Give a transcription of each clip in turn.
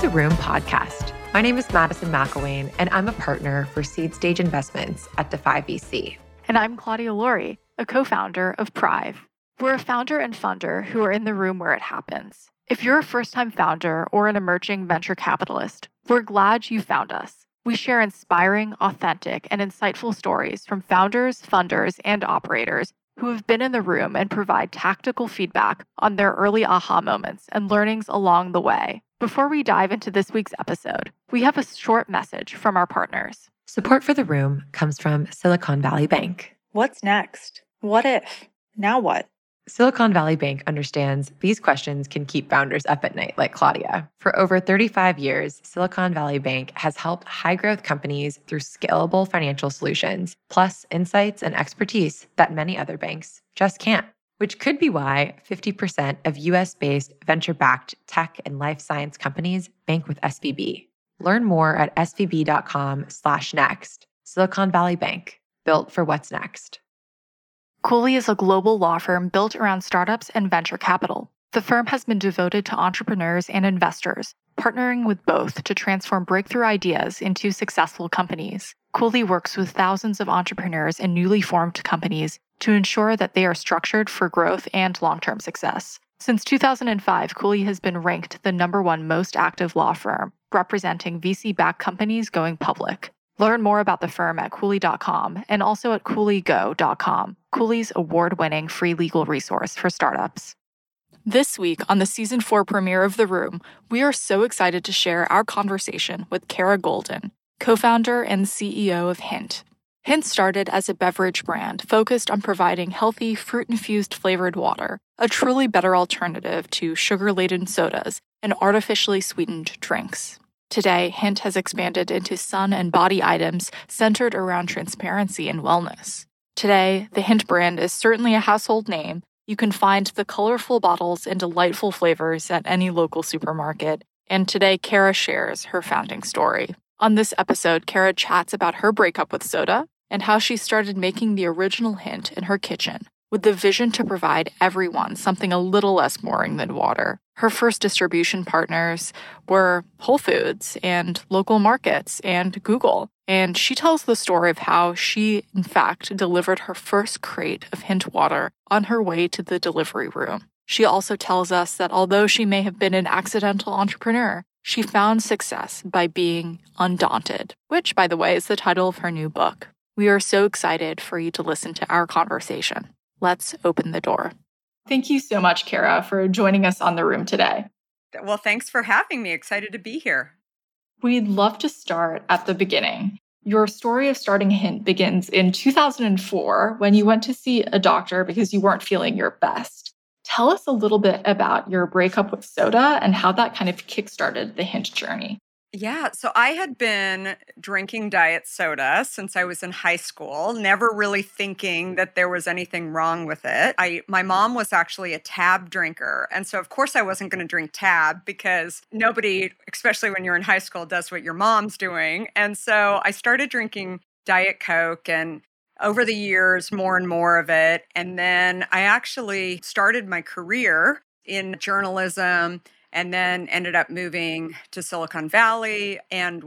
the Room podcast. My name is Madison McElwain, and I'm a partner for Seed Stage Investments at Defy VC. And I'm Claudia Laurie, a co-founder of Prive. We're a founder and funder who are in the room where it happens. If you're a first-time founder or an emerging venture capitalist, we're glad you found us. We share inspiring, authentic, and insightful stories from founders, funders, and operators who have been in the room and provide tactical feedback on their early aha moments and learnings along the way. Before we dive into this week's episode, we have a short message from our partners. Support for The Room comes from Silicon Valley Bank. What's next? What if? Now what? Silicon Valley Bank understands these questions can keep founders up at night, like Claudia. For over 35 years, Silicon Valley Bank has helped high-growth companies through scalable financial solutions, plus insights and expertise that many other banks just can't, which could be why 50% of US-based venture-backed tech and life science companies bank with SVB. Learn more at svb.com/next. Silicon Valley Bank, built for what's next. Cooley is a global law firm built around startups and venture capital. The firm has been devoted to entrepreneurs and investors, partnering with both to transform breakthrough ideas into successful companies. Cooley works with thousands of entrepreneurs and newly formed companies to ensure that they are structured for growth and long-term success. Since 2005, Cooley has been ranked the #1 most active law firm, representing VC-backed companies going public. Learn more about the firm at Cooley.com and also at CooleyGo.com, Cooley's award-winning free legal resource for startups. This week on the Season 4 premiere of The Room, we are so excited to share our conversation with Kara Goldin, co-founder and CEO of Hint. Hint started as a beverage brand focused on providing healthy, fruit-infused flavored water, a truly better alternative to sugar-laden sodas and artificially sweetened drinks. Today, Hint has expanded into sun and body items centered around transparency and wellness. Today, the Hint brand is certainly a household name. You can find the colorful bottles and delightful flavors at any local supermarket. And today, Kara shares her founding story. On this episode, Kara chats about her breakup with soda and how she started making the original Hint in her kitchen, with the vision to provide everyone something a little less boring than water. Her first distribution partners were Whole Foods and local markets and Google. And she tells the story of how she, in fact, delivered her first crate of Hint water on her way to the delivery room. She also tells us that although she may have been an accidental entrepreneur, she found success by being undaunted, which, by the way, is the title of her new book. We are so excited for you to listen to our conversation. Let's open the door. Thank you so much, Kara, for joining us on The Room today. Well, thanks for having me. Excited to be here. We'd love to start at the beginning. Your story of starting Hint begins in 2004 when you went to see a doctor because you weren't feeling your best. Tell us a little bit about your breakup with soda and how that kind of kickstarted the Hint journey. Yeah, so I had been drinking diet soda since I was in high school, never really thinking that there was anything wrong with it. My mom was actually a Tab drinker. And so, of course, I wasn't going to drink Tab because nobody, especially when you're in high school, does what your mom's doing. And so I started drinking Diet Coke and over the years, more and more of it. And then I actually started my career in journalism and then ended up moving to Silicon Valley and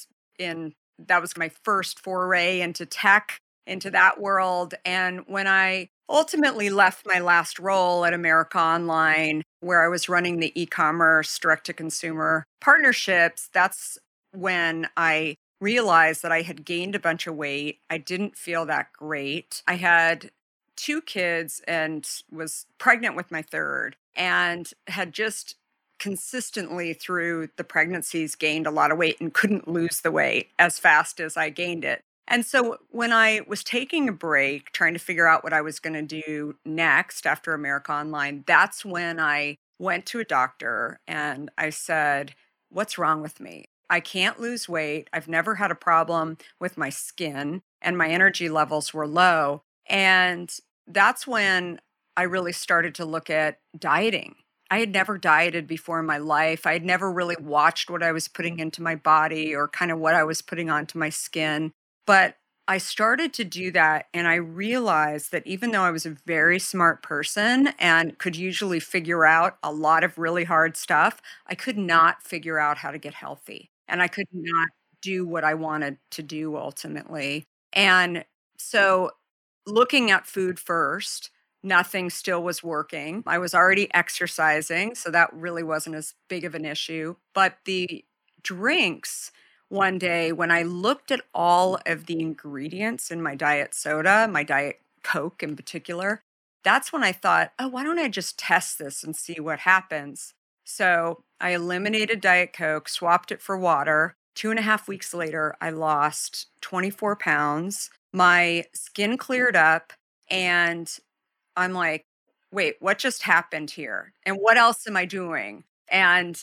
that was my first foray into tech, into that world. And when I ultimately left my last role at America Online, where I was running the e-commerce direct-to-consumer partnerships, that's when I realized that I had gained a bunch of weight. I didn't feel that great. I had 2 kids and was pregnant with my third and had just consistently through the pregnancies gained a lot of weight and couldn't lose the weight as fast as I gained it. And so when I was taking a break, trying to figure out what I was going to do next after America Online, that's when I went to a doctor and I said, "What's wrong with me? I can't lose weight. I've never had a problem with my skin and my energy levels were low." And that's when I really started to look at dieting. I had never dieted before in my life. I had never really watched what I was putting into my body or kind of what I was putting onto my skin. But I started to do that, and I realized that even though I was a very smart person and could usually figure out a lot of really hard stuff, I could not figure out how to get healthy. And I could not do what I wanted to do ultimately. And so, looking at food first, nothing still was working. I was already exercising, so that really wasn't as big of an issue. But the drinks, one day when I looked at all of the ingredients in my diet soda, my diet Coke in particular, that's when I thought, oh, why don't I just test this and see what happens? So I eliminated Diet Coke, swapped it for water. 2.5 weeks later, I lost 24 pounds. My skin cleared up, and I'm like, wait, what just happened here? And what else am I doing? And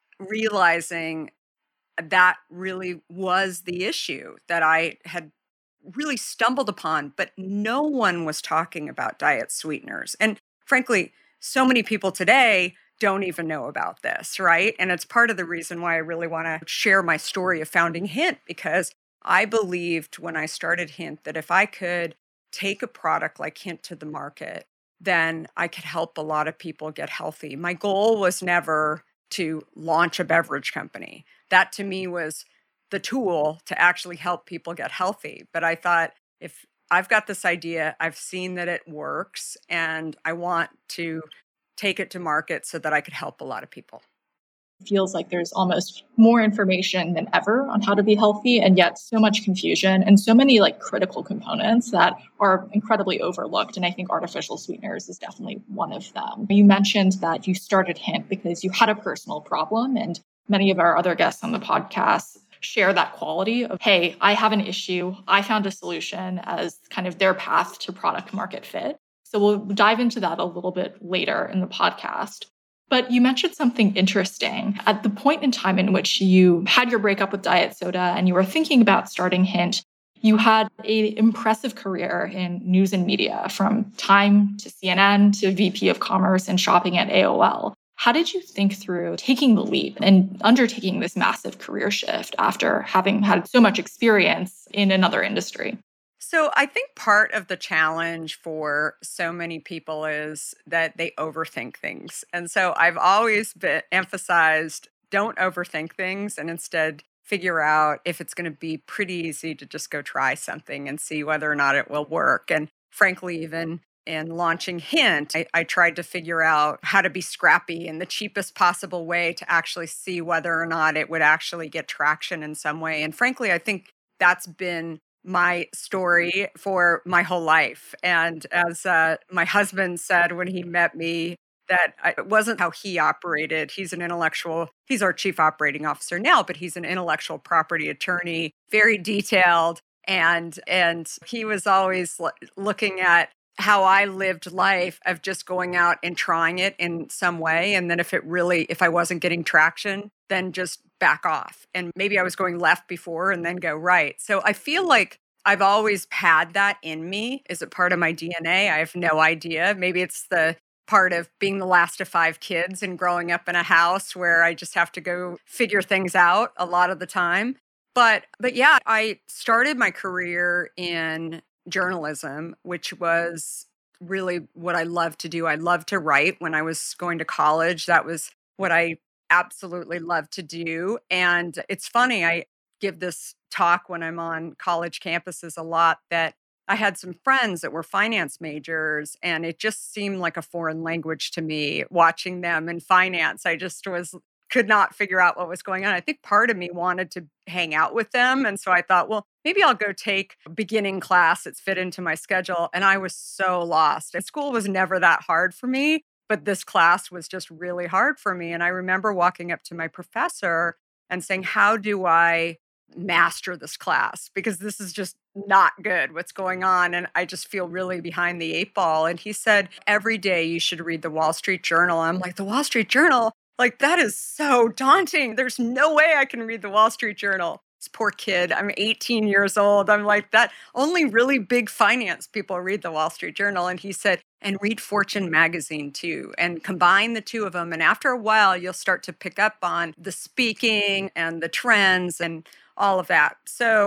realizing that really was the issue that I had really stumbled upon, but no one was talking about diet sweeteners. And frankly, so many people today don't even know about this, right? And it's part of the reason why I really want to share my story of founding Hint, because I believed when I started Hint that if I could take a product like Hint to the market, then I could help a lot of people get healthy. My goal was never to launch a beverage company. That to me was the tool to actually help people get healthy. But I thought, if I've got this idea, I've seen that it works, and I want to take it to market so that I could help a lot of people. Feels like there's almost more information than ever on how to be healthy, and yet so much confusion and so many like critical components that are incredibly overlooked. And I think artificial sweeteners is definitely one of them. You mentioned that you started Hint because you had a personal problem, and many of our other guests on the podcast share that quality of, hey, I have an issue, I found a solution, as kind of their path to product market fit. So we'll dive into that a little bit later in the podcast. But you mentioned something interesting. At the point in time in which you had your breakup with diet soda and you were thinking about starting Hint, you had an impressive career in news and media, from Time to CNN to VP of Commerce and shopping at AOL. How did you think through taking the leap and undertaking this massive career shift after having had so much experience in another industry? So I think part of the challenge for so many people is that they overthink things. And so I've always been emphasized, don't overthink things, and instead figure out if it's going to be pretty easy to just go try something and see whether or not it will work. And frankly, even in launching Hint, I tried to figure out how to be scrappy in the cheapest possible way to actually see whether or not it would actually get traction in some way. And frankly, I think that's been my story for my whole life. And as my husband said when he met me, that it wasn't how he operated. He's our chief operating officer now, but he's an intellectual property attorney, very detailed. And he was always looking at how I lived life of just going out and trying it in some way. And then if I wasn't getting traction, then just back off. And maybe I was going left before and then go right. So I feel like I've always had that in me. Is it part of my DNA? I have no idea. Maybe it's the part of being the last of 5 kids and growing up in a house where I just have to go figure things out a lot of the time. But yeah, I started my career in journalism, which was really what I loved to do. I loved to write when I was going to college. That was what I absolutely loved to do. And it's funny, I give this talk when I'm on college campuses a lot, that I had some friends that were finance majors, and it just seemed like a foreign language to me watching them in finance. I just could not figure out what was going on. I think part of me wanted to hang out with them. And so I thought, well, maybe I'll go take a beginning class that's fit into my schedule. And I was so lost. And school was never that hard for me, but this class was just really hard for me. And I remember walking up to my professor and saying, how do I master this class? Because this is just not good, what's going on. And I just feel really behind the 8 ball. And he said, every day you should read the Wall Street Journal. I'm like, the Wall Street Journal? Like, that is so daunting. There's no way I can read the Wall Street Journal. This poor kid, I'm 18 years old. I'm like, that only really big finance people read the Wall Street Journal. And he said, and read Fortune magazine too, and combine the two of them. And after a while, you'll start to pick up on the speaking and the trends and all of that. So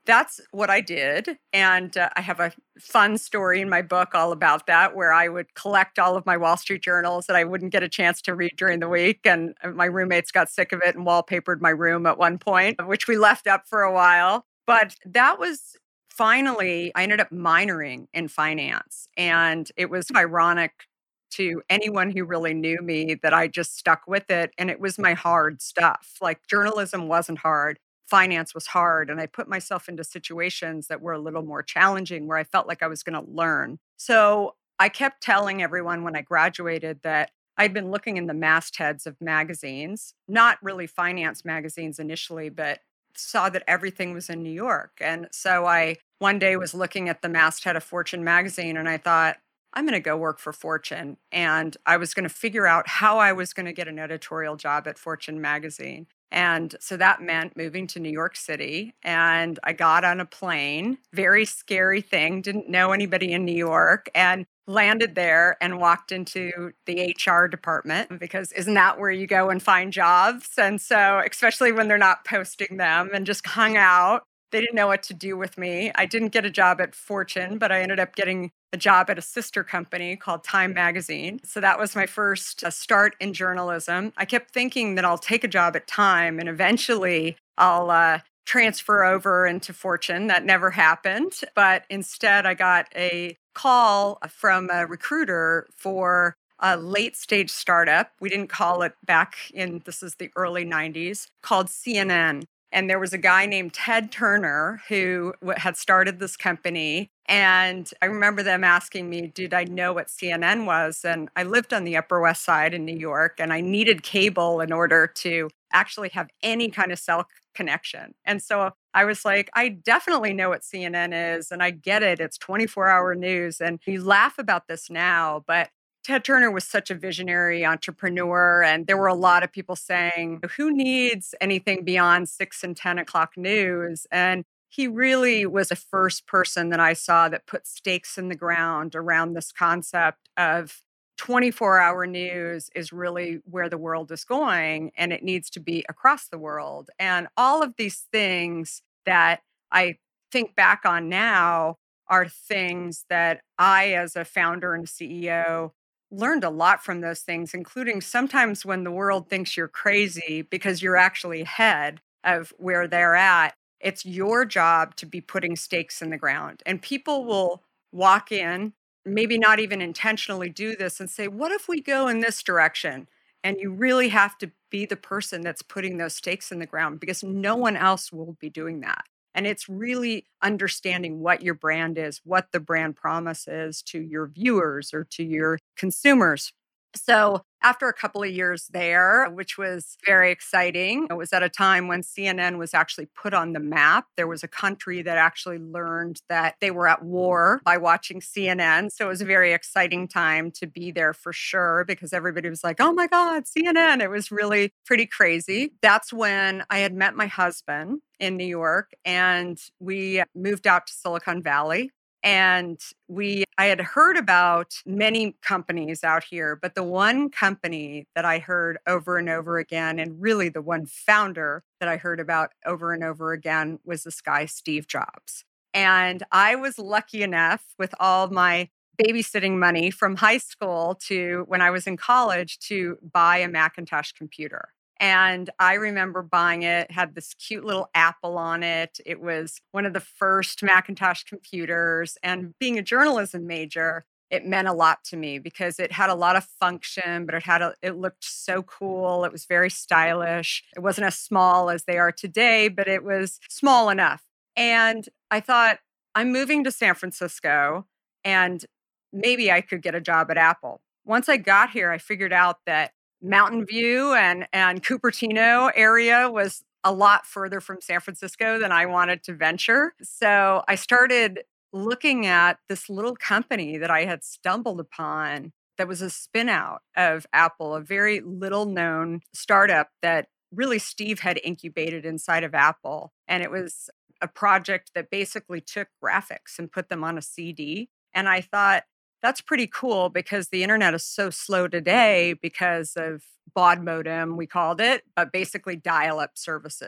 that's what I did. And I have a fun story in my book all about that, where I would collect all of my Wall Street journals that I wouldn't get a chance to read during the week. And my roommates got sick of it and wallpapered my room at one point, which we left up for a while. But that was finally, I ended up minoring in finance. And it was ironic to anyone who really knew me that I just stuck with it. And it was my hard stuff. Like journalism wasn't hard. Finance was hard. And I put myself into situations that were a little more challenging where I felt like I was going to learn. So I kept telling everyone when I graduated that I'd been looking in the mastheads of magazines, not really finance magazines initially, but saw that everything was in New York. And so I one day was looking at the masthead of Fortune magazine and I thought, I'm going to go work for Fortune. And I was going to figure out how I was going to get an editorial job at Fortune magazine. And so that meant moving to New York City. And I got on a plane, very scary thing, didn't know anybody in New York, and landed there and walked into the HR department because isn't that where you go and find jobs? And so, especially when they're not posting them, and just hung out. They didn't know what to do with me. I didn't get a job at Fortune, but I ended up getting a job at a sister company called Time Magazine. So that was my first start in journalism. I kept thinking that I'll take a job at Time and eventually I'll transfer over into Fortune. That never happened. But instead, I got a call from a recruiter for a late stage startup. We didn't call it back in, this is the early 90s, called CNN. And there was a guy named Ted Turner who had started this company. And I remember them asking me, did I know what CNN was? And I lived on the Upper West Side in New York, and I needed cable in order to actually have any kind of cell connection. And so I was like, I definitely know what CNN is, and I get it. It's 24-hour news. And you laugh about this now, but Ted Turner was such a visionary entrepreneur, and there were a lot of people saying, who needs anything beyond 6 and 10 o'clock news? And he really was a first person that I saw that put stakes in the ground around this concept of 24-hour news is really where the world is going, and it needs to be across the world. And all of these things that I think back on now are things that I, as a founder and a CEO, learned a lot from those things, including sometimes when the world thinks you're crazy because you're actually ahead of where they're at. It's your job to be putting stakes in the ground. And people will walk in, maybe not even intentionally do this, and say, what if we go in this direction? And you really have to be the person that's putting those stakes in the ground because no one else will be doing that. And it's really understanding what your brand is, what the brand promise is to your viewers or to your consumers. So after a couple of years there, which was very exciting, it was at a time when CNN was actually put on the map. There was a country that actually learned that they were at war by watching CNN. So it was a very exciting time to be there for sure, because everybody was like, oh my God, CNN. It was really pretty crazy. That's when I had met my husband in New York, and we moved out to Silicon Valley. And I had heard about many companies out here, but the one company that I heard over and over again, and really the one founder that I heard about over and over again, was this guy, Steve Jobs. And I was lucky enough, with all my babysitting money from high school to when I was in college, to buy a Macintosh computer. And I remember buying it, had this cute little Apple on it. It was one of the first Macintosh computers. And being a journalism major, it meant a lot to me because it had a lot of function, but it looked so cool. It was very stylish. It wasn't as small as they are today, but it was small enough. And I thought, I'm moving to San Francisco, and maybe I could get a job at Apple. Once I got here, I figured out that Mountain View and Cupertino area was a lot further from San Francisco than I wanted to venture. So I started looking at this little company that I had stumbled upon that was a spin out of Apple, a very little known startup that really Steve had incubated inside of Apple. And it was a project that basically took graphics and put them on a CD. And I thought, that's pretty cool because the internet is so slow today because of baud modem, we called it, but basically dial-up services.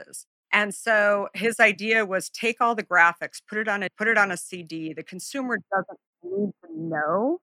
And so his idea was take all the graphics, put it on a CD. The consumer doesn't need to know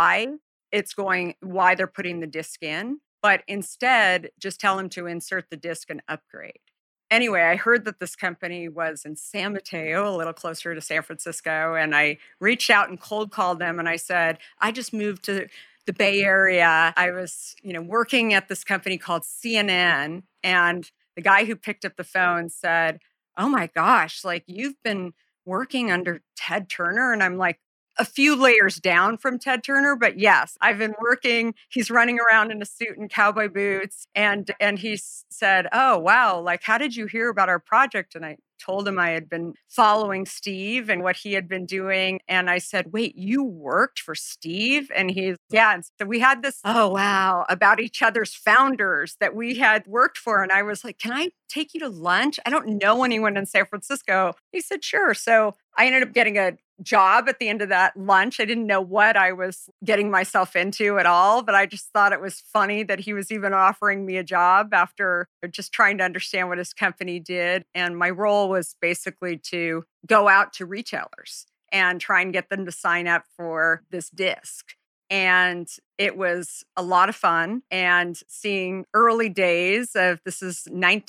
why they're putting the disc in, but instead just tell them to insert the disc and upgrade. Anyway, I heard that this company was in San Mateo, a little closer to San Francisco, and I reached out and cold called them and I said, I just moved to the Bay Area. I was, working at this company called CNN, and the guy who picked up the phone said, oh my gosh, like you've been working under Ted Turner. And I'm like, a few layers down from Ted Turner, but yes, I've been working. He's running around in a suit and cowboy boots. And he said, oh, wow, like, how did you hear about our project? And I told him I had been following Steve and what he had been doing. And I said, wait, you worked for Steve? And yeah. And so we had this, oh, wow, about each other's founders that we had worked for. And I was like, can I take you to lunch? I don't know anyone in San Francisco. He said, sure. So I ended up getting a job at the end of that lunch. I didn't know what I was getting myself into at all, but I just thought it was funny that he was even offering me a job after just trying to understand what his company did. And my role was basically to go out to retailers and try and get them to sign up for this disc. And it was a lot of fun, and seeing early days of, this is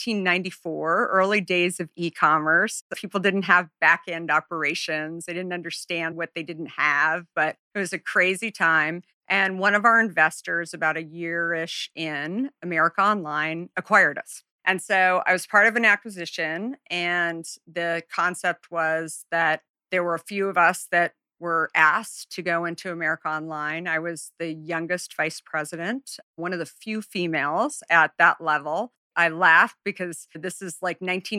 1994, early days of e-commerce. People didn't have back-end operations. They didn't understand what they didn't have, but it was a crazy time. And one of our investors, about a year-ish in, America Online, acquired us. And so I was part of an acquisition, and the concept was that there were a few of us that were asked to go into America Online. I was the youngest vice president, one of the few females at that level. I laughed because this is like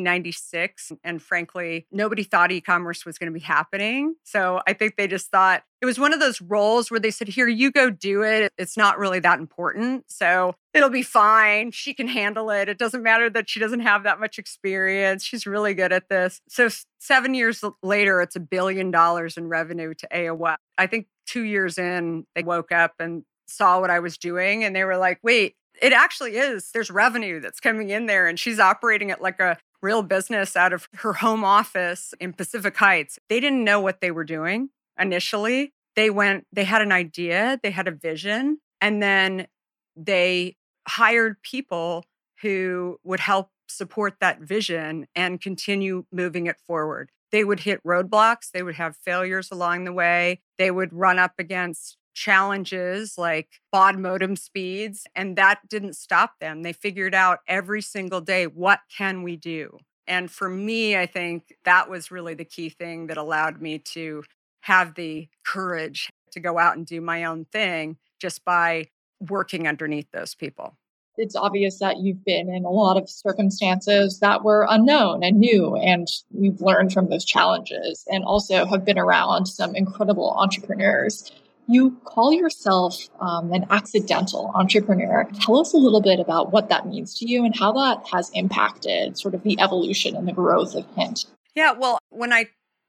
1996. And frankly, nobody thought e-commerce was going to be happening. So I think they just thought it was one of those roles where they said, here, you go do it. It's not really that important. So it'll be fine. She can handle it. It doesn't matter that she doesn't have that much experience. She's really good at this. So 7 years later, it's $1 billion in revenue to AOL. I think 2 years in, they woke up and saw what I was doing. And they were like, wait, it actually is. There's revenue that's coming in there. And she's operating it like a real business out of her home office in Pacific Heights. They didn't know what they were doing initially. They had an idea, they had a vision, and then they hired people who would help support that vision and continue moving it forward. They would hit roadblocks. They would have failures along the way. They would run up against challenges like baud modem speeds, and that didn't stop them. They figured out every single day, what can we do? And for me, I think that was really the key thing that allowed me to have the courage to go out and do my own thing just by working underneath those people. It's obvious that you've been in a lot of circumstances that were unknown and new, and we've learned from those challenges, and also have been around some incredible entrepreneurs. You call yourself an accidental entrepreneur. Tell us a little bit about what that means to you and how that has impacted sort of the evolution and the growth of Hint. Yeah, well, when I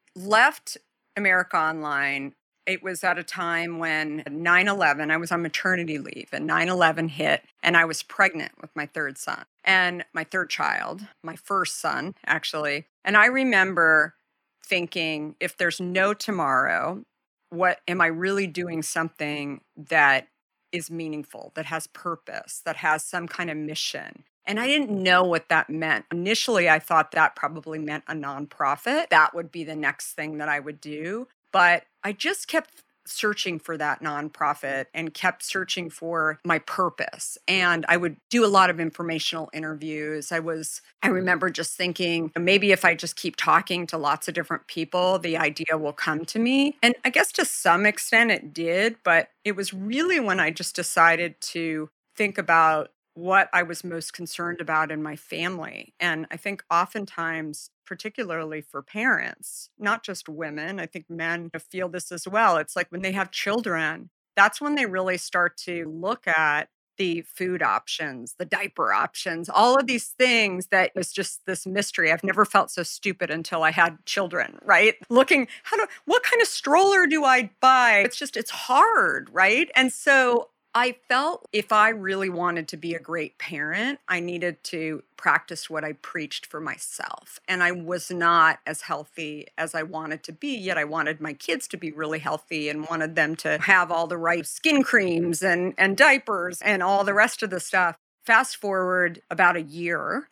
left America Online, it was at a time when 9/11, I was on maternity leave, and 9/11 hit, and I was pregnant with my third son and my third child, my first son, actually. And I remember thinking, if there's no tomorrow, what am I really doing something that is meaningful, that has purpose, that has some kind of mission? And I didn't know what that meant. Initially, I thought that probably meant a nonprofit. That would be the next thing that I would do. But I just kept searching for that nonprofit and kept searching for my purpose. And I would do a lot of informational interviews. I remember just thinking, maybe if I just keep talking to lots of different people, the idea will come to me. And I guess to some extent it did, but it was really when I just decided to think about what I was most concerned about in my family. And I think oftentimes, particularly for parents, not just women, I think men feel this as well. It's like when they have children, that's when they really start to look at the food options, the diaper options, all of these things that is just this mystery. I've never felt so stupid until I had children, right? Looking, what kind of stroller do I buy? It's hard, right? And so I felt if I really wanted to be a great parent, I needed to practice what I preached for myself. And I was not as healthy as I wanted to be, yet I wanted my kids to be really healthy and wanted them to have all the right skin creams and diapers and all the rest of the stuff. Fast forward about a year,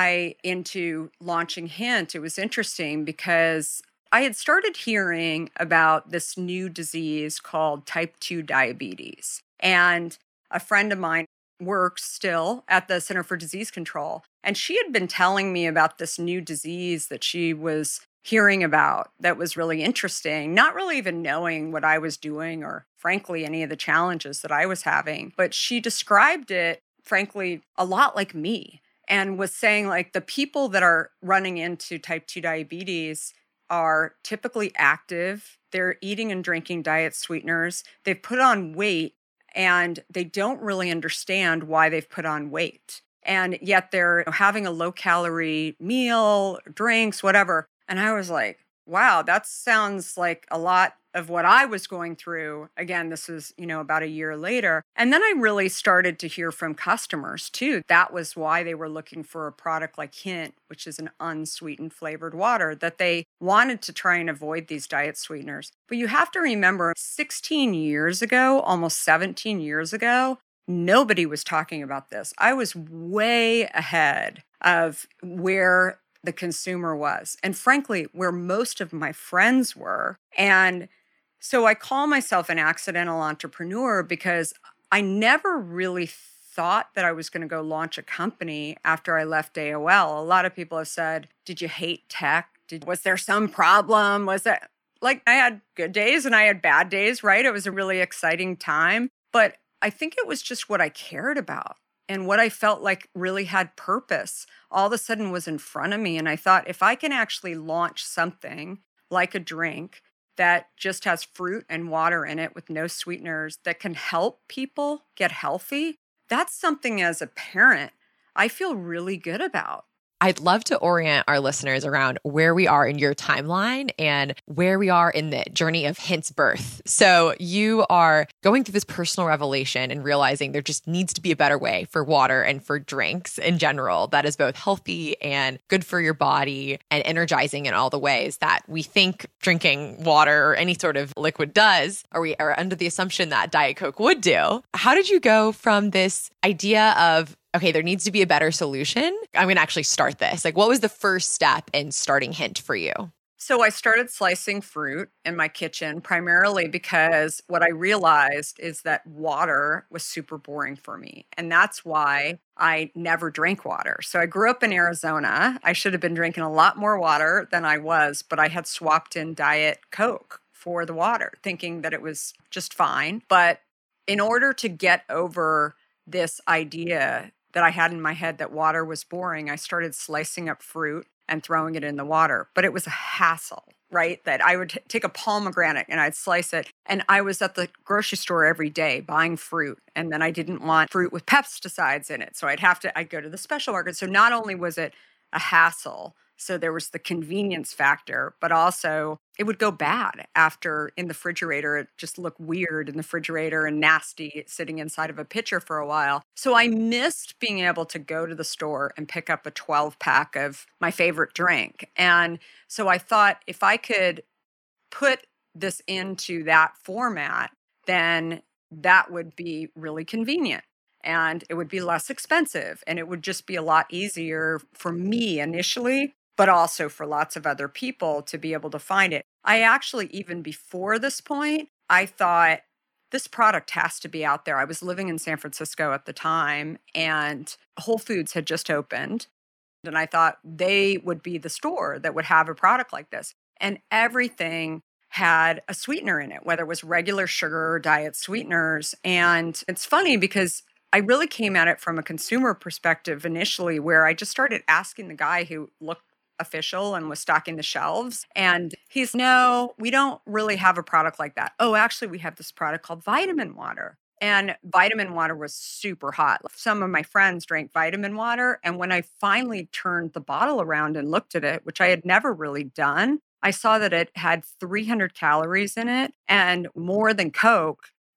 into launching Hint. It was interesting because I had started hearing about this new disease called type 2 diabetes. And a friend of mine works still at the Center for Disease Control. And she had been telling me about this new disease that she was hearing about that was really interesting, not really even knowing what I was doing or, frankly, any of the challenges that I was having. But she described it, frankly, a lot like me and was saying, like, the people that are running into type 2 diabetes are typically active. They're eating and drinking diet sweeteners. They've put on weight and they don't really understand why they've put on weight. And yet they're having a low calorie meal, drinks, whatever. And I was like, wow, that sounds like a lot of what I was going through. Again, this was, about a year later. And then I really started to hear from customers too. That was why they were looking for a product like Hint, which is an unsweetened flavored water, that they wanted to try and avoid these diet sweeteners. But you have to remember 16 years ago, almost 17 years ago, nobody was talking about this. I was way ahead of where the consumer was, and frankly, where most of my friends were. And so I call myself an accidental entrepreneur because I never really thought that I was going to go launch a company after I left AOL. A lot of people have said, did you hate tech? Was there some problem? Was that like I had good days and I had bad days, right? It was a really exciting time, but I think it was just what I cared about. And what I felt like really had purpose all of a sudden was in front of me. And I thought, if I can actually launch something like a drink that just has fruit and water in it with no sweeteners that can help people get healthy, that's something as a parent I feel really good about. I'd love to orient our listeners around where we are in your timeline and where we are in the journey of Hint's birth. So you are going through this personal revelation and realizing there just needs to be a better way for water and for drinks in general that is both healthy and good for your body and energizing in all the ways that we think drinking water or any sort of liquid does, or we are under the assumption that Diet Coke would do. How did you go from this idea of, okay, there needs to be a better solution? I'm going to actually start this. Like, what was the first step in starting Hint for you? So I started slicing fruit in my kitchen primarily because what I realized is that water was super boring for me. And that's why I never drank water. So I grew up in Arizona. I should have been drinking a lot more water than I was, but I had swapped in Diet Coke for the water, thinking that it was just fine. But in order to get over this idea that I had in my head that water was boring, I started slicing up fruit and throwing it in the water. But it was a hassle, right? That I would take a pomegranate and I'd slice it. And I was at the grocery store every day buying fruit. And then I didn't want fruit with pesticides in it. So I'd go to the special market. So not only was it a hassle, so there was the convenience factor, but also it would go bad after in the refrigerator. It just looked weird in the refrigerator and nasty sitting inside of a pitcher for a while. So I missed being able to go to the store and pick up a 12-pack of my favorite drink. And so I thought if I could put this into that format, then that would be really convenient. And it would be less expensive. And it would just be a lot easier for me initially, but also for lots of other people to be able to find it. I actually, even before this point, I thought this product has to be out there. I was living in San Francisco at the time, and Whole Foods had just opened. And I thought they would be the store that would have a product like this. And everything had a sweetener in it, whether it was regular sugar or diet sweeteners. And it's funny because I really came at it from a consumer perspective initially, where I just started asking the guy who looked official and was stocking the shelves. And he's, no, we don't really have a product like that. Oh, actually, we have this product called vitamin water. And vitamin water was super hot. Some of my friends drank vitamin water. And when I finally turned the bottle around and looked at it, which I had never really done, I saw that it had 300 calories in it and more than Coke.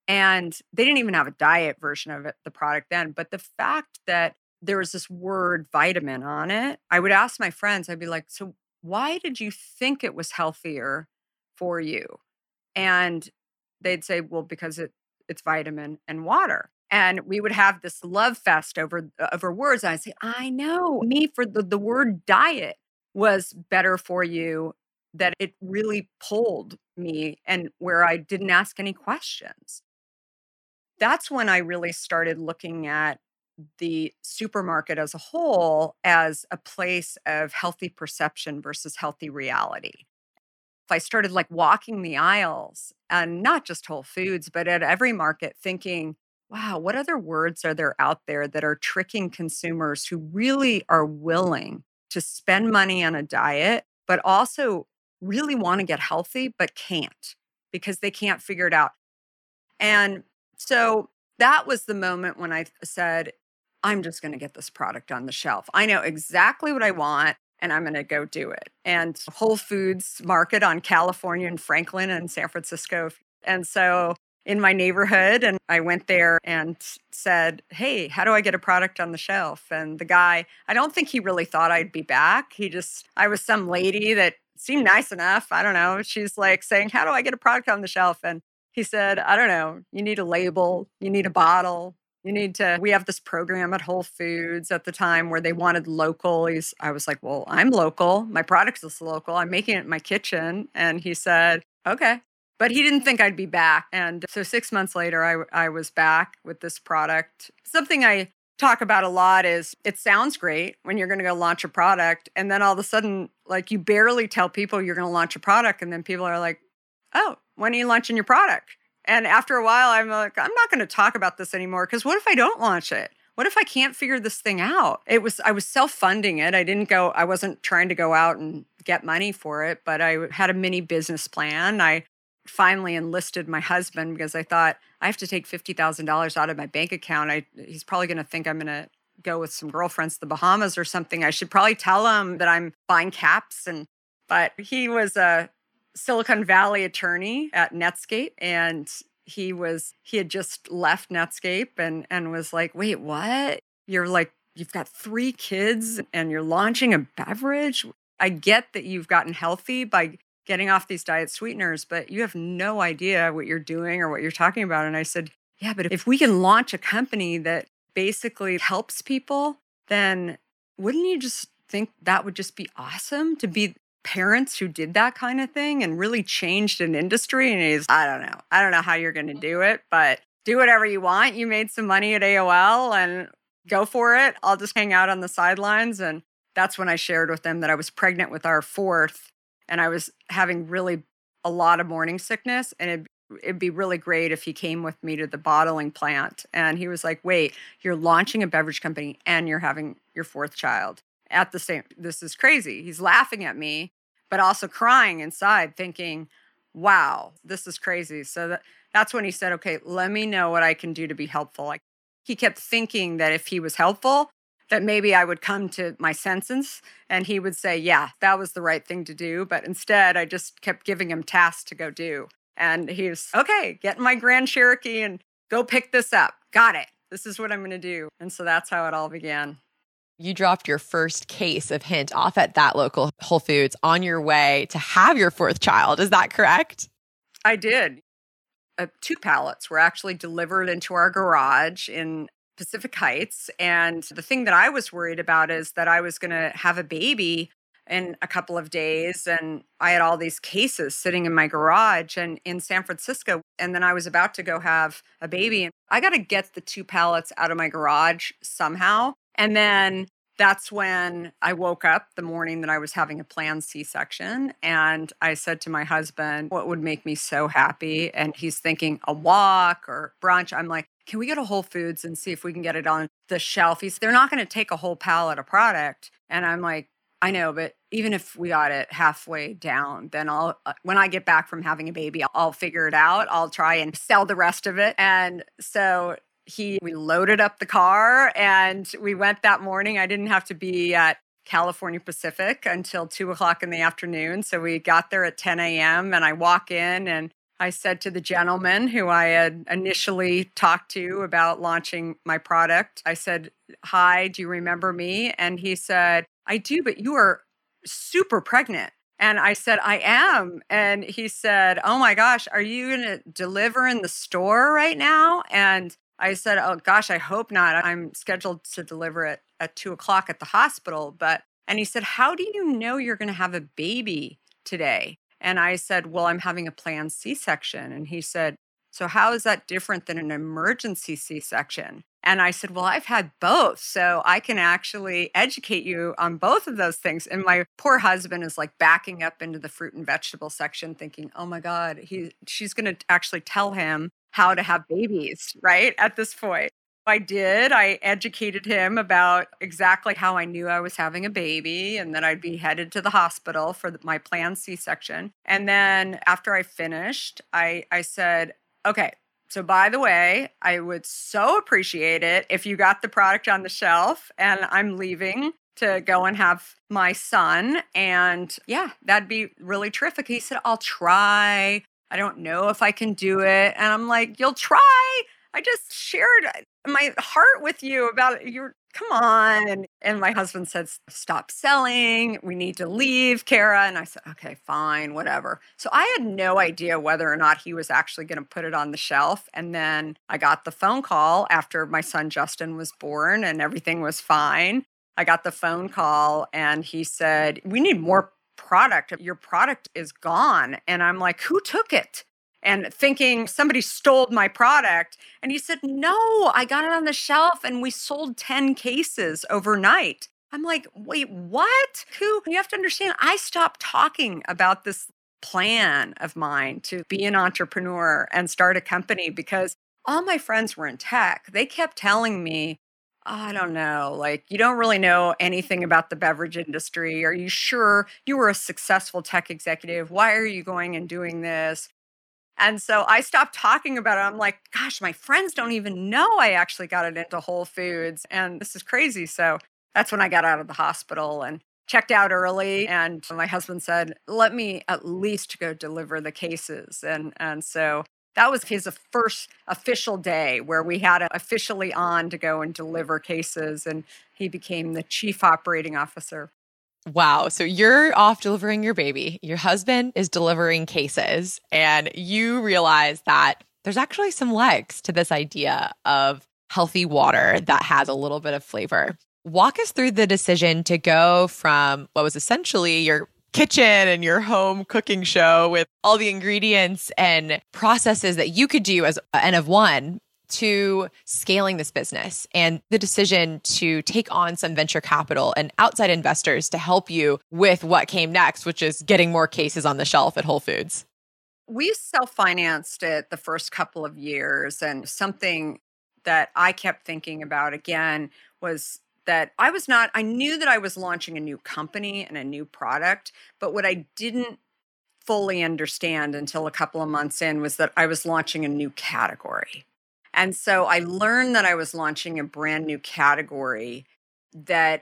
And they didn't even have a diet version of it, the product then. But the fact that there was this word vitamin on it, I would ask my friends, I'd be like, so why did you think it was healthier for you? And they'd say, well, because it's vitamin and water. And we would have this love fest over words. And I'd say, I know, me for the word diet was better for you, that it really pulled me and where I didn't ask any questions. That's when I really started looking at the supermarket as a whole as a place of healthy perception versus healthy reality. I started like walking the aisles and not just Whole Foods, but at every market thinking, wow, what other words are there out there that are tricking consumers who really are willing to spend money on a diet, but also really want to get healthy, but can't because they can't figure it out. And so that was the moment when I said, I'm just going to get this product on the shelf. I know exactly what I want and I'm going to go do it. And Whole Foods market on California and Franklin and San Francisco. And so in my neighborhood, and I went there and said, hey, how do I get a product on the shelf? And the guy, I don't think he really thought I'd be back. I was some lady that seemed nice enough. I don't know. She's like saying, how do I get a product on the shelf? And he said, I don't know. You need a label. You need a bottle. We have this program at Whole Foods at the time where they wanted local. I was like, well, I'm local. My product is local. I'm making it in my kitchen. And he said, okay. But he didn't think I'd be back. And so 6 months later, I was back with this product. Something I talk about a lot is it sounds great when you're going to go launch a product. And then all of a sudden, like you barely tell people you're going to launch a product. And then people are like, oh, when are you launching your product? And after a while, I'm like, I'm not going to talk about this anymore because what if I don't launch it? What if I can't figure this thing out? I was self-funding it. I wasn't trying to go out and get money for it, but I had a mini business plan. I finally enlisted my husband because I thought I have to take $50,000 out of my bank account. He's probably going to think I'm going to go with some girlfriends to the Bahamas or something. I should probably tell him that I'm buying caps. But he was a Silicon Valley attorney at Netscape, and he had just left Netscape and was like, wait, what? You've got 3 kids and you're launching a beverage? I get that you've gotten healthy by getting off these diet sweeteners, but you have no idea what you're doing or what you're talking about. And I said, yeah, but if we can launch a company that basically helps people, then wouldn't you just think that would just be awesome to be parents who did that kind of thing and really changed an industry? And I don't know how you're going to do it, but do whatever you want. You made some money at AOL and go for it. I'll just hang out on the sidelines. And that's when I shared with them that I was pregnant with our 4th and I was having really a lot of morning sickness. And it'd be really great if he came with me to the bottling plant. And he was like, wait, you're launching a beverage company and you're having your 4th child at the same, this is crazy. He's laughing at me, but also crying inside thinking, wow, this is crazy. So that's when he said, okay, let me know what I can do to be helpful. He kept thinking that if he was helpful, that maybe I would come to my senses and he would say, yeah, that was the right thing to do. But instead, I just kept giving him tasks to go do. And he was, okay, get in my Grand Cherokee and go pick this up. Got it. This is what I'm going to do. And so that's how it all began. You dropped your first case of Hint off at that local Whole Foods on your way to have your 4th child. Is that correct? I did. 2 pallets were actually delivered into our garage in Pacific Heights. And the thing that I was worried about is that I was going to have a baby in a couple of days. And I had all these cases sitting in my garage and in San Francisco. And then I was about to go have a baby. And I got to get the 2 pallets out of my garage somehow. And then that's when I woke up the morning that I was having a planned C-section. And I said to my husband, what would make me so happy? And he's thinking a walk or brunch. I'm like, can we go to Whole Foods and see if we can get it on the shelf? They're not going to take a whole pallet of product. And I'm like, I know, but even if we got it halfway down, then when I get back from having a baby, I'll figure it out. I'll try and sell the rest of it. And so we loaded up the car and we went that morning. I didn't have to be at California Pacific until 2:00 in the afternoon. So we got there at 10 a.m. and I walk in and I said to the gentleman who I had initially talked to about launching my product, I said, "Hi, do you remember me?" And he said, "I do, but you are super pregnant." And I said, "I am." And he said, "Oh my gosh, are you going to deliver in the store right now?" And I said, "Oh gosh, I hope not. I'm scheduled to deliver it at 2 o'clock at the hospital." And he said, "How do you know you're going to have a baby today?" And I said, "Well, I'm having a planned C-section." And he said, "So how is that different than an emergency C-section?" And I said, "Well, I've had both, so I can actually educate you on both of those things." And my poor husband is like backing up into the fruit and vegetable section thinking, "Oh my God, she's going to actually tell him how to have babies," right? At this point. I did. I educated him about exactly how I knew I was having a baby and that I'd be headed to the hospital for my planned C-section. And then after I finished, I said, "Okay, so by the way, I would so appreciate it if you got the product on the shelf, and I'm leaving to go and have my son. And yeah, that'd be really terrific." He said, "I'll try. I don't know if I can do it." And I'm like, "You'll try? I just shared my heart with you about your, come on." And my husband said, "Stop selling. We need to leave, Kara." And I said, "Okay, fine, whatever." So I had no idea whether or not he was actually going to put it on the shelf. And then I got the phone call after my son Justin was born and everything was fine. I got the phone call and he said, "We need more product. Your product is gone." And I'm like, "Who took it?" And thinking somebody stole my product. And he said, "No, I got it on the shelf and we sold 10 cases overnight." I'm like, "Wait, what? Who?" You have to understand, I stopped talking about this plan of mine to be an entrepreneur and start a company because all my friends were in tech. They kept telling me, "I don't know, like, you don't really know anything about the beverage industry. Are you sure you were a successful tech executive? Why are you going and doing this?" And so I stopped talking about it. I'm like, gosh, my friends don't even know I actually got it into Whole Foods. And this is crazy. So that's when I got out of the hospital and checked out early. And my husband said, "Let me at least go deliver the cases." And so that was his first official day where we had it officially on to go and deliver cases. And he became the chief operating officer. Wow. So you're off delivering your baby. Your husband is delivering cases, and you realize that there's actually some legs to this idea of healthy water that has a little bit of flavor. Walk us through the decision to go from what was essentially your kitchen and your home cooking show with all the ingredients and processes that you could do as an N of one to scaling this business and the decision to take on some venture capital and outside investors to help you with what came next, which is getting more cases on the shelf at Whole Foods. We self-financed it the first couple of years. And something that I kept thinking about again was that I knew that I was launching a new company and a new product, but what I didn't fully understand until a couple of months in was that I was launching a new category. And so I learned that I was launching a brand new category that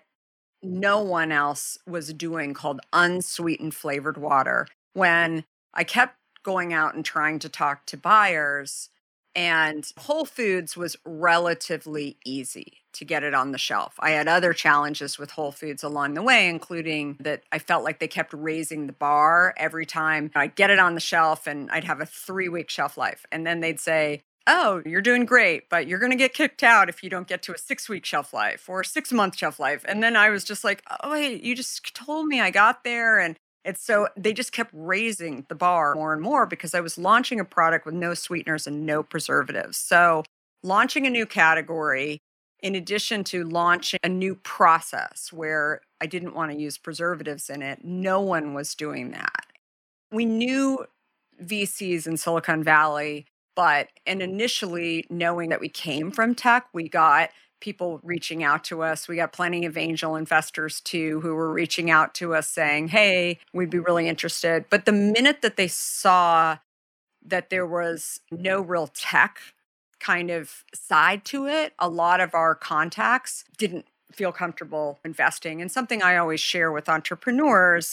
no one else was doing called unsweetened flavored water. When I kept going out and trying to talk to buyers, and Whole Foods was relatively easy to get it on the shelf. I had other challenges with Whole Foods along the way, including that I felt like they kept raising the bar every time I'd get it on the shelf and I'd have a 3-week shelf life. And then they'd say, "Oh, you're doing great, but you're going to get kicked out if you don't get to a 6-week shelf life or a 6-month shelf life." And then I was just like, "Oh, wait, you just told me I got there." And it's so they just kept raising the bar more and more because I was launching a product with no sweeteners and no preservatives. So launching a new category, in addition to launching a new process where I didn't want to use preservatives in it, no one was doing that. We knew VCs in Silicon Valley, and initially knowing that we came from tech, we got people reaching out to us. We got plenty of angel investors too, who were reaching out to us saying, "Hey, we'd be really interested." But the minute that they saw that there was no real tech kind of side to it, a lot of our contacts didn't feel comfortable investing. And something I always share with entrepreneurs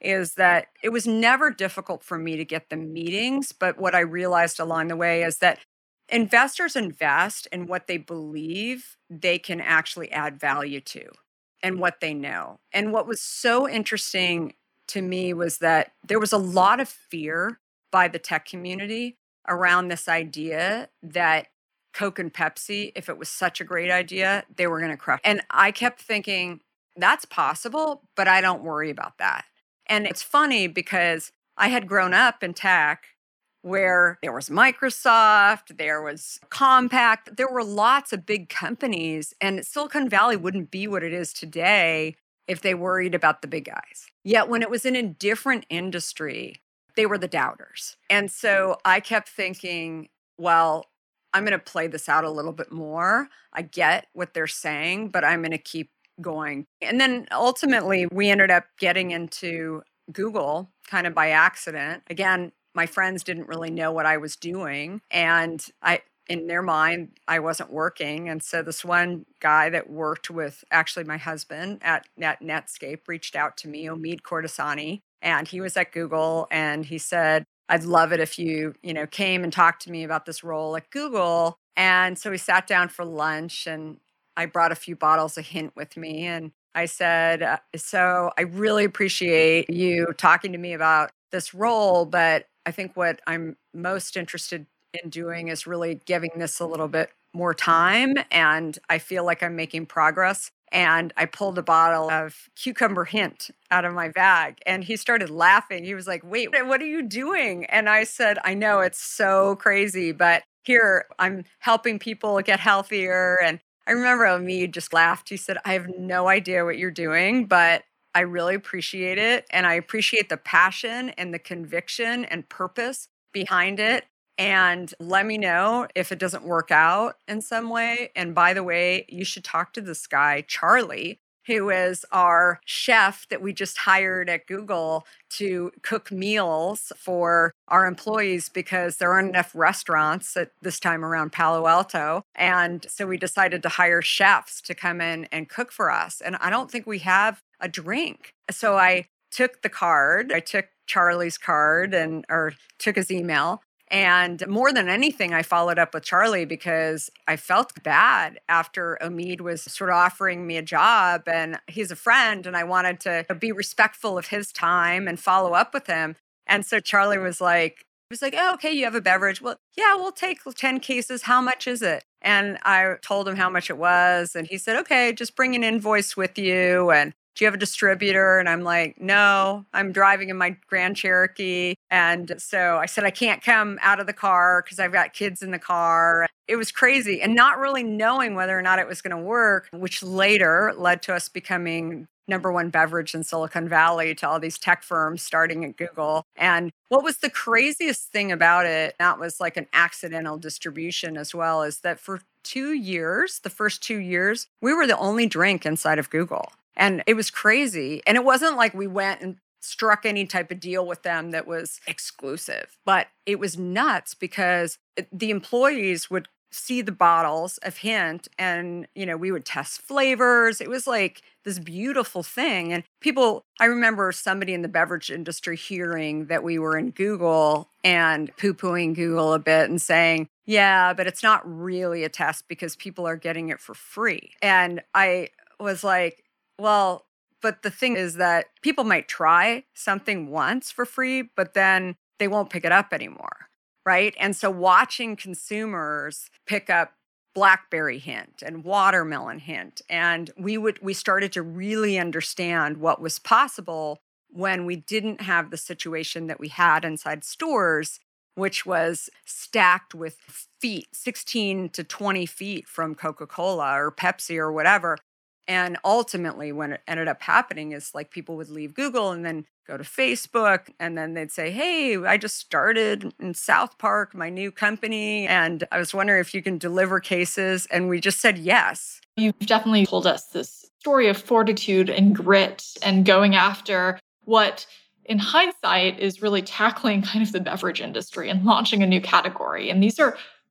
is that it was never difficult for me to get the meetings. But what I realized along the way is that investors invest in what they believe they can actually add value to and what they know. And what was so interesting to me was that there was a lot of fear by the tech community around this idea that Coke and Pepsi, if it was such a great idea, they were going to crush. And I kept thinking, that's possible, but I don't worry about that. And it's funny because I had grown up in tech where there was Microsoft, there was Compaq, there were lots of big companies, and Silicon Valley wouldn't be what it is today if they worried about the big guys. Yet when it was in a different industry, they were the doubters. And so I kept thinking, well, I'm going to play this out a little bit more. I get what they're saying, but I'm going to keep going. And then ultimately, we ended up getting into Google kind of by accident. Again, my friends didn't really know what I was doing. And in their mind, I wasn't working. And so this one guy that worked with actually my husband at Netscape reached out to me, Omid Kordestani, and he was at Google. And he said, I'd love it if you came and talked to me about this role at Google. And so we sat down for lunch and I brought a few bottles of Hint with me. And I said, so I really appreciate you talking to me about this role, but I think what I'm most interested in doing is really giving this a little bit more time. And I feel like I'm making progress. And I pulled a bottle of cucumber Hint out of my bag. And he started laughing. He was like, wait, what are you doing? And I said, I know it's so crazy, but here I'm helping people get healthier. And I remember Omid just laughed. He said, I have no idea what you're doing, but I really appreciate it. And I appreciate the passion and the conviction and purpose behind it. And let me know if it doesn't work out in some way. And by the way, you should talk to this guy, Charlie, who is our chef that we just hired at Google to cook meals for our employees because there aren't enough restaurants at this time around Palo Alto. And so we decided to hire chefs to come in and cook for us. And I don't think we have a drink. So I took the card, I took Charlie's card or took his email. And more than anything, I followed up with Charlie because I felt bad after Omid was sort of offering me a job and he's a friend and I wanted to be respectful of his time and follow up with him. And so Charlie was like, oh, okay, you have a beverage. Well, yeah, we'll take 10 cases. How much is it? And I told him how much it was. And he said, okay, just bring an invoice with you. And do you have a distributor? And I'm like, no, I'm driving in my Grand Cherokee. And so I said, I can't come out of the car because I've got kids in the car. It was crazy. And not really knowing whether or not it was going to work, which later led to us becoming #1 beverage in Silicon Valley to all these tech firms starting at Google. And what was the craziest thing about it, that was like an accidental distribution as well, is that for 2 years, the first 2 years, we were the only drink inside of Google. And it was crazy. And it wasn't like we went and struck any type of deal with them that was exclusive, but it was nuts because the employees would see the bottles of Hint and, we would test flavors. It was like this beautiful thing. And I remember somebody in the beverage industry hearing that we were in Google and poo-pooing Google a bit and saying, yeah, but it's not really a test because people are getting it for free. And I was like, well, but the thing is that people might try something once for free, but then they won't pick it up anymore, right? And so watching consumers pick up blackberry Hint and watermelon Hint, and we started to really understand what was possible when we didn't have the situation that we had inside stores, which was stacked with feet, 16 to 20 feet from Coca-Cola or Pepsi or whatever. And ultimately, when it ended up happening is like people would leave Google and then go to Facebook and then they'd say, hey, I just started in South Park, my new company. And I was wondering if you can deliver cases. And we just said yes. You've definitely told us this story of fortitude and grit and going after what in hindsight is really tackling kind of the beverage industry and launching a new category. And these are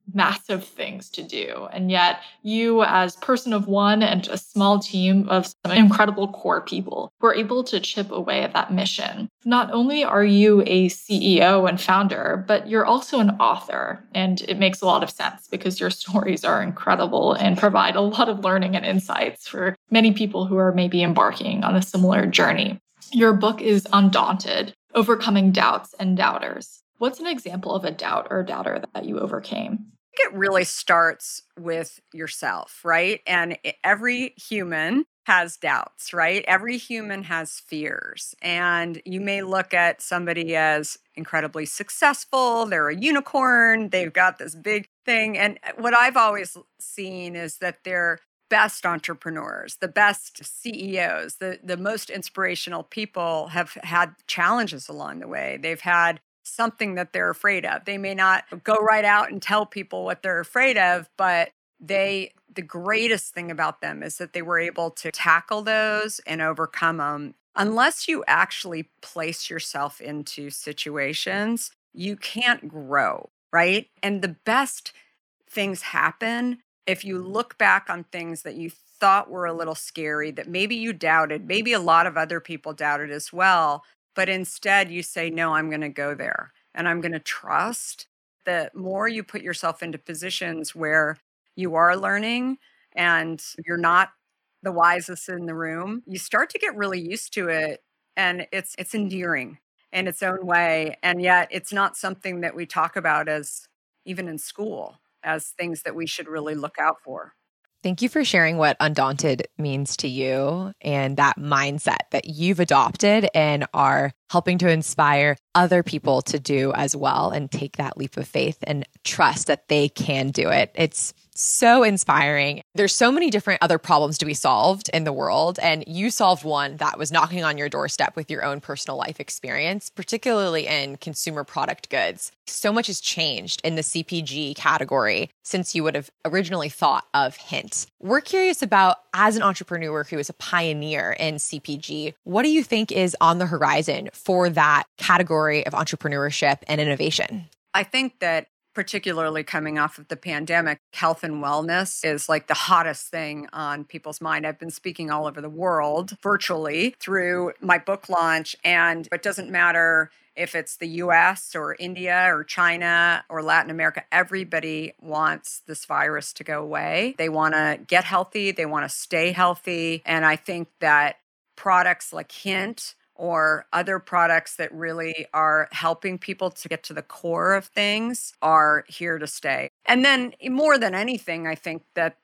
massive things to do. And yet you, as person of one and a small team of some incredible core people, were able to chip away at that mission. Not only are you a CEO and founder, but you're also an author. And it makes a lot of sense because your stories are incredible and provide a lot of learning and insights for many people who are maybe embarking on a similar journey. Your book is Undaunted: Overcoming Doubts and Doubters. What's an example of a doubt or doubter that you overcame? I think it really starts with yourself, right? And every human has doubts, right? Every human has fears. And you may look at somebody as incredibly successful, they're a unicorn, they've got this big thing. And what I've always seen is that they're best entrepreneurs, the best CEOs, the most inspirational people have had challenges along the way. They've had something that they're afraid of. They may not go right out and tell people what they're afraid of, but the greatest thing about them is that they were able to tackle those and overcome them. Unless you actually place yourself into situations, you can't grow, right? And the best things happen if you look back on things that you thought were a little scary, that maybe you doubted, maybe a lot of other people doubted as well, but instead you say, no, I'm going to go there and I'm going to trust. The more you put yourself into positions where you are learning and you're not the wisest in the room, you start to get really used to it. And it's endearing in its own way. And yet it's not something that we talk about as even in school as things that we should really look out for. Thank you for sharing what Undaunted means to you and that mindset that you've adopted and are helping to inspire other people to do as well and take that leap of faith and trust that they can do it. It's so inspiring. There's so many different other problems to be solved in the world, and you solved one that was knocking on your doorstep with your own personal life experience, particularly in consumer product goods. So much has changed in the CPG category since you would have originally thought of Hint. We're curious about, as an entrepreneur who is a pioneer in CPG, what do you think is on the horizon for that category of entrepreneurship and innovation? I think that particularly coming off of the pandemic, health and wellness is like the hottest thing on people's mind. I've been speaking all over the world virtually through my book launch, and it doesn't matter if it's the US or India or China or Latin America, everybody wants this virus to go away. They want to get healthy, they want to stay healthy. And I think that products like Hint or other products that really are helping people to get to the core of things are here to stay. And then more than anything, I think that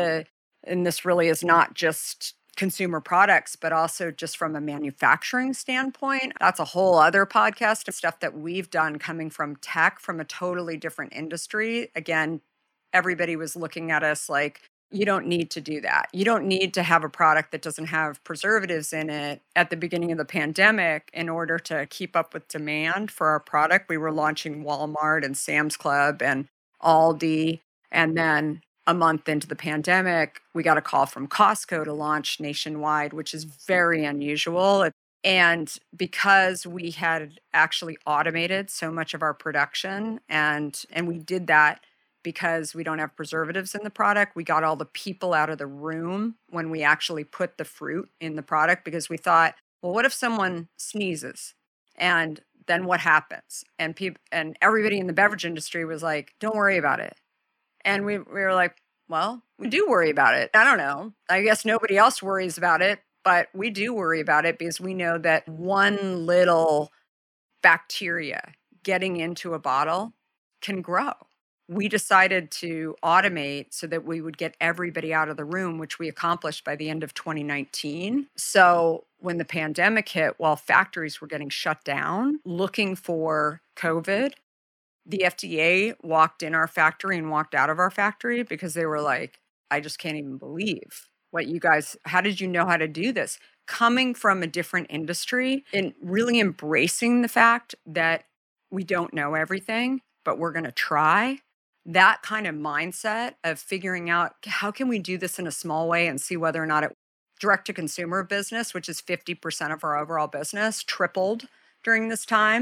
and this really is not just consumer products, but also just from a manufacturing standpoint, that's a whole other podcast of stuff that we've done coming from tech, from a totally different industry. Again, everybody was looking at us like, you don't need to do that. You don't need to have a product that doesn't have preservatives in it. At the beginning of the pandemic, in order to keep up with demand for our product, we were launching Walmart and Sam's Club and Aldi. And then a month into the pandemic, we got a call from Costco to launch nationwide, which is very unusual. And because we had actually automated so much of our production, and we did that because we don't have preservatives in the product, we got all the people out of the room when we actually put the fruit in the product, because we thought, well, what if someone sneezes? And then what happens? And everybody in the beverage industry was like, don't worry about it. And we were like, well, we do worry about it. I don't know. I guess nobody else worries about it, but we do worry about it because we know that one little bacteria getting into a bottle can grow. We decided to automate so that we would get everybody out of the room, which we accomplished by the end of 2019. So when the pandemic hit, while factories were getting shut down, looking for COVID, the FDA walked in our factory and walked out of our factory because they were like, I just can't even believe what you guys, how did you know how to do this? Coming from a different industry and really embracing the fact that we don't know everything, but we're going to try. That kind of mindset of figuring out how can we do this in a small way and see whether or not it direct to consumer business, which is 50% of our overall business, tripled during this time.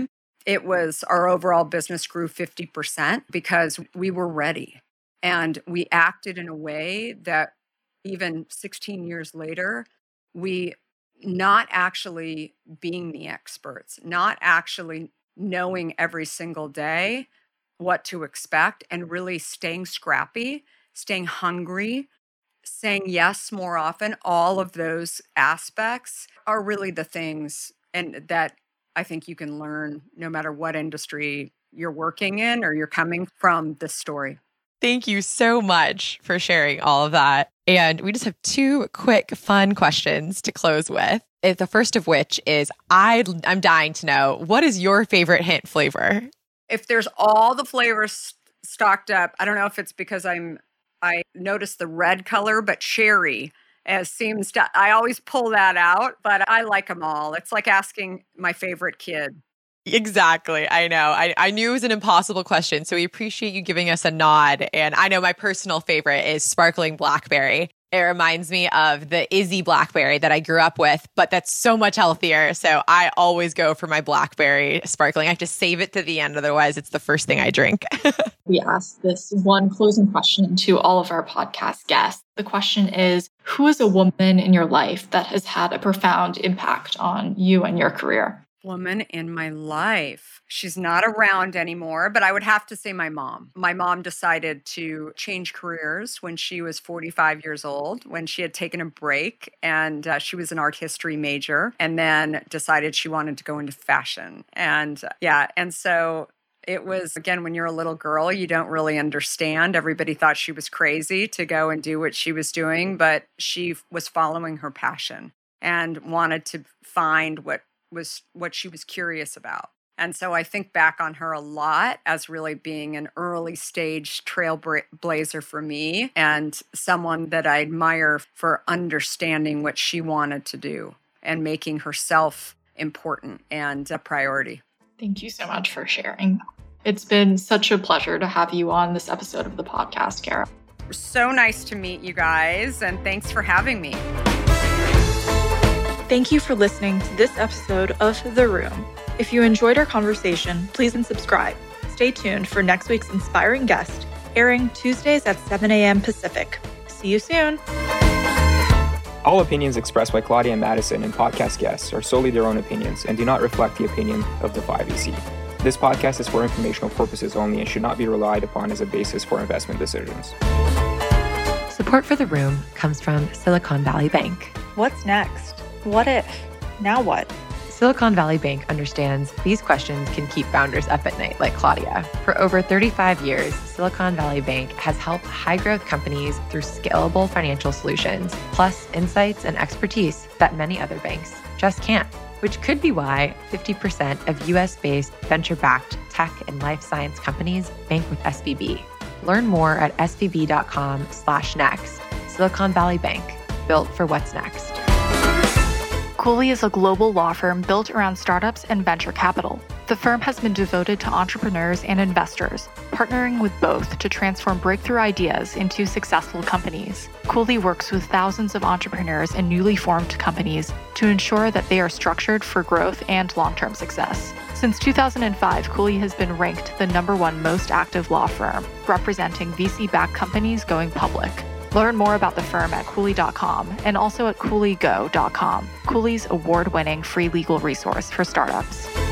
our overall business grew 50% because we were ready. And we acted in a way that even 16 years later, we not actually being the experts, not actually knowing every single day what to expect, and really staying scrappy, staying hungry, saying yes more often. All of those aspects are really the things and that I think you can learn no matter what industry you're working in or you're coming from this story. Thank you so much for sharing all of that. And we just have two quick, fun questions to close with. The first of which is, I'm dying to know, what is your favorite hint flavor? If there's all the flavors stocked up, I don't know if it's because I noticed the red color, but cherry I always pull that out, but I like them all. It's like asking my favorite kid. Exactly. I know. I knew it was an impossible question, so we appreciate you giving us a nod. And I know my personal favorite is sparkling blackberry. It reminds me of the Izzy blackberry that I grew up with, but that's so much healthier. So I always go for my blackberry sparkling. I have to save it to the end. Otherwise, it's the first thing I drink. We asked this one closing question to all of our podcast guests. The question is, who is a woman in your life that has had a profound impact on you and your career? Woman in my life. She's not around anymore, but I would have to say my mom. My mom decided to change careers when she was 45 years old, when she had taken a break, and she was an art history major, and then decided she wanted to go into fashion. And so it was, again, when you're a little girl, you don't really understand. Everybody thought she was crazy to go and do what she was doing, but she was following her passion and wanted to find what she was curious about. And so I think back on her a lot as really being an early stage trailblazer for me and someone that I admire for understanding what she wanted to do and making herself important and a priority. Thank you so much for sharing. It's been such a pleasure to have you on this episode of the podcast, Kara. So nice to meet you guys, and thanks for having me. Thank you for listening to this episode of The Room. If you enjoyed our conversation, please subscribe. Stay tuned for next week's inspiring guest, airing Tuesdays at 7 a.m. Pacific. See you soon. All opinions expressed by Claudia and Madison and podcast guests are solely their own opinions and do not reflect the opinion of the 5EC. This podcast is for informational purposes only and should not be relied upon as a basis for investment decisions. Support for The Room comes from Silicon Valley Bank. What's next? What if? Now what? Silicon Valley Bank understands these questions can keep founders up at night, like Claudia. For over 35 years, Silicon Valley Bank has helped high-growth companies through scalable financial solutions, plus insights and expertise that many other banks just can't, which could be why 50% of US-based venture-backed tech and life science companies bank with SVB. Learn more at svb.com/next. Silicon Valley Bank, built for what's next. Cooley is a global law firm built around startups and venture capital. The firm has been devoted to entrepreneurs and investors, partnering with both to transform breakthrough ideas into successful companies. Cooley works with thousands of entrepreneurs and newly formed companies to ensure that they are structured for growth and long-term success. Since 2005, Cooley has been ranked the #1 most active law firm, representing VC-backed companies going public. Learn more about the firm at Cooley.com and also at CooleyGo.com, Cooley's award-winning free legal resource for startups.